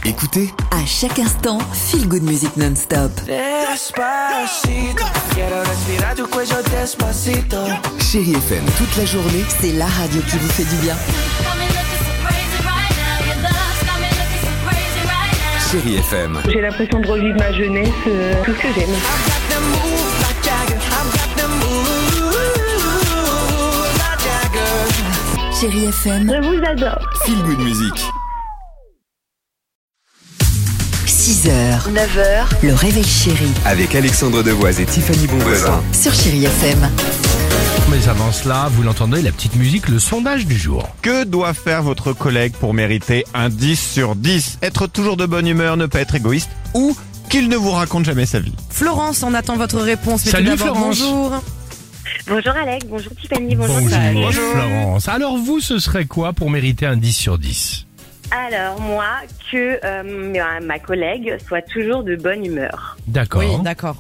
Écoutez, À chaque instant, feel good music non-stop. Despacito, quiero respirar tu cuello despacito. Chérie FM toute la journée. C'est la radio qui vous fait du bien. Chérie FM. J'ai l'impression de revivre ma jeunesse, tout ce que j'aime. Got them moves like Jagger. I've got them moves like Jagger. Chérie FM, Je vous adore. Feel Good Music. 6h, 9h, le réveil chéri Avec Alexandre Devoise et Tiffany Bonvoisin. sur Chérie FM. Mais avant cela, vous l'entendez, la petite musique, le sondage du jour. Que doit faire votre collègue pour mériter un 10 sur 10 ? Être toujours de bonne humeur, ne pas être égoïste ou qu'il ne vous raconte jamais sa vie ? Florence, on attend votre réponse. Mais Salut, tout d'abord, Florence. Bonjour. Bonjour Alex, bonjour Tiffany, bonjour. Bonjour Florence. Alors vous, ce serait quoi pour mériter un 10 sur 10 ? Alors moi, que ma collègue soit toujours de bonne humeur. D'accord. Oui, d'accord.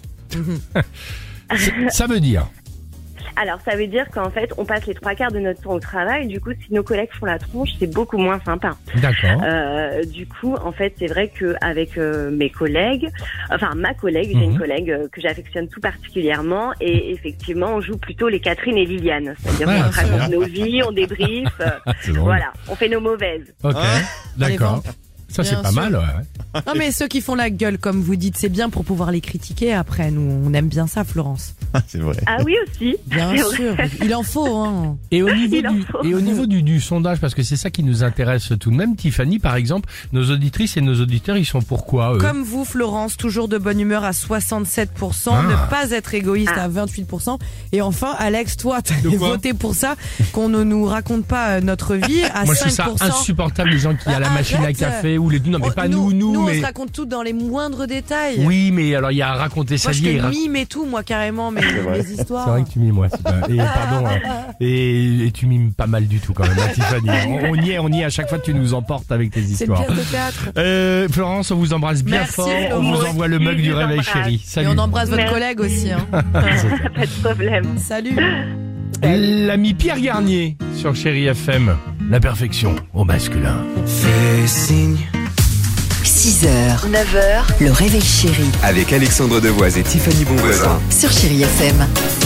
Ça veut dire Alors ça veut dire qu'en fait, on passe les 3/4 de notre temps au travail. Du coup, si nos collègues font la tronche, c'est beaucoup moins sympa. D'accord. Du coup, en fait, c'est vrai qu'avec mes collègues, enfin ma collègue, j'ai une collègue que j'affectionne tout particulièrement, et effectivement, on joue plutôt les Catherine et Liliane. C'est-à-dire Ouais, qu'on c'est raconte bien. nos vies, on débriefe, C'est drôle. voilà, on fait nos mauvaises. Ok. D'accord. ventes. Ça, c'est Bien pas sûr. mal, ouais. Non, mais ceux qui font la gueule, comme vous dites, c'est bien pour pouvoir les critiquer après. Nous, on aime bien ça, Florence. C'est vrai. Ah oui aussi. Bien C'est vrai. sûr. Il en faut, hein. Et au niveau, Il en faut. du sondage, parce que c'est ça qui nous intéresse tout de même, Tiffany, par exemple, nos auditrices et nos auditeurs, ils sont pourquoi eux ? Comme vous, Florence, toujours de bonne humeur à 67%, Ah. ne pas être égoïste à 28%. Et enfin, Alex, toi, t'as voté pour ça, qu'on ne nous raconte pas notre vie à Moi, je 5%. trouve ça insupportable, les gens qui à la machine à Arrête. café ou les... Non, mais pas nous, on mais... se raconte tout dans les moindres détails. Oui, mais alors, il y a à raconter sa Moi, je vie. te mime et tout, moi, carrément, mes histoires. C'est vrai que tu mimes, moi. Et pardon, et tu mimes pas mal du tout quand même, hein, Tiffany. On y est à chaque fois que tu nous emportes avec tes C'est une histoires. pièce de théâtre. Florence, on vous embrasse bien Merci, fort. On Florence. vous envoie le mug du Je vous réveil embrasse. chéri. Et Salut. on embrasse votre Merci. collègue aussi. Hein. Pas de problème. Salut. L'ami Pierre Garnier sur Chéri FM. La perfection au masculin. Fais signe. 6h, 9h, le réveil chéri Avec Alexandre Devoise et Tiffany Bonvoisin. sur Chérie FM.